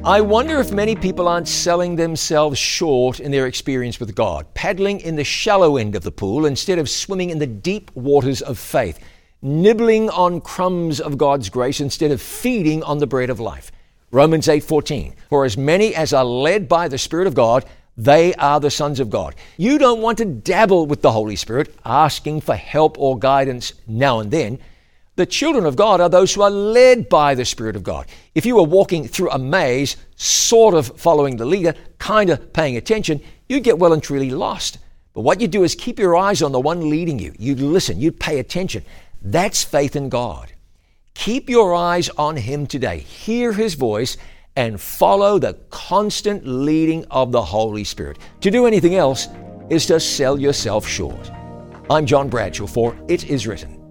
I wonder if many people aren't selling themselves short in their experience with God, paddling in the shallow end of the pool instead of swimming in the deep waters of faith, nibbling on crumbs of God's grace instead of feeding on the bread of life. Romans 8:14, for as many as are led by the Spirit of God, they are the sons of God. You don't want to dabble with the Holy Spirit, asking for help or guidance now and then. The children of God are those who are led by the Spirit of God. If you were walking through a maze, sort of following the leader, kind of paying attention, you'd get well and truly lost. But what you do is keep your eyes on the one leading you. You'd listen, you'd pay attention. That's faith in God. Keep your eyes on Him today. Hear His voice and follow the constant leading of the Holy Spirit. To do anything else is to sell yourself short. I'm John Bradshaw for It Is Written.